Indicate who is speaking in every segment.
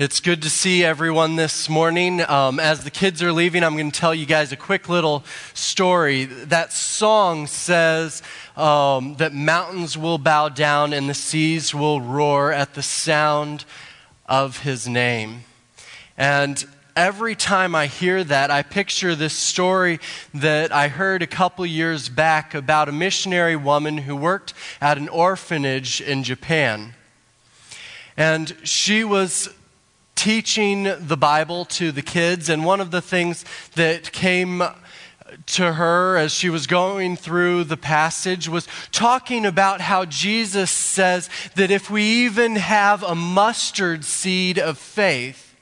Speaker 1: It's good to see everyone this morning. As the kids are leaving, I'm going to tell you guys a quick little story. That song says that mountains will bow down and the seas will roar at the sound of his name. And every time I hear that, I picture this story that I heard a couple years back about a missionary woman who worked at an orphanage in Japan. And she was teaching the Bible to the kids, and one of the things that came to her as she was going through the passage was talking about how Jesus says that if we even have a mustard seed of faith,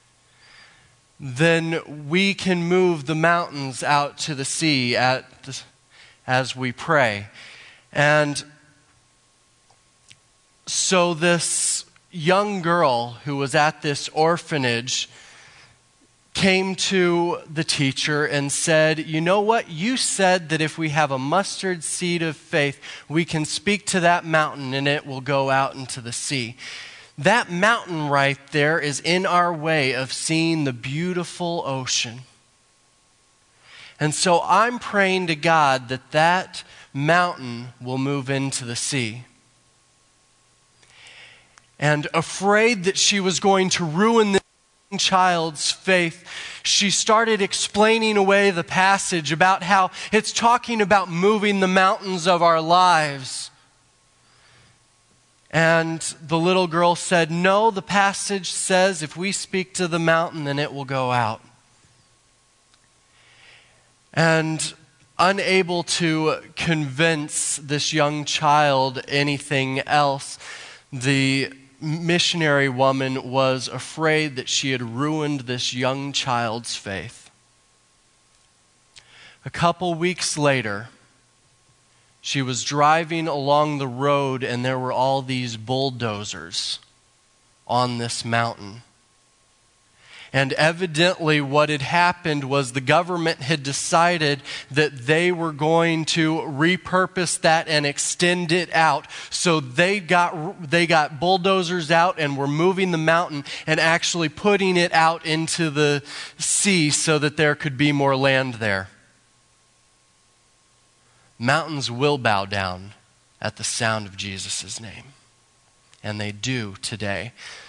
Speaker 1: then we can move the mountains out to the sea as we pray. And so this young girl who was at this orphanage came to the teacher and said, "You know what? You said that if we have a mustard seed of faith, we can speak to that mountain and it will go out into the sea. That mountain right there is in our way of seeing the beautiful ocean. And so I'm praying to God that that mountain will move into the sea." And afraid that she was going to ruin this child's faith, she started explaining away the passage about how it's talking about moving the mountains of our lives. And the little girl said, "No, the passage says if we speak to the mountain, then it will go out." And unable to convince this young child anything else, the missionary woman was afraid that she had ruined this young child's faith. A couple weeks later, she was driving along the road and there were all these bulldozers on this mountain. And evidently what had happened was the government had decided that they were going to repurpose that and extend it out. So they got bulldozers out and were moving the mountain and actually putting it out into the sea so that there could be more land there. Mountains will bow down at the sound of Jesus' name. And they do today.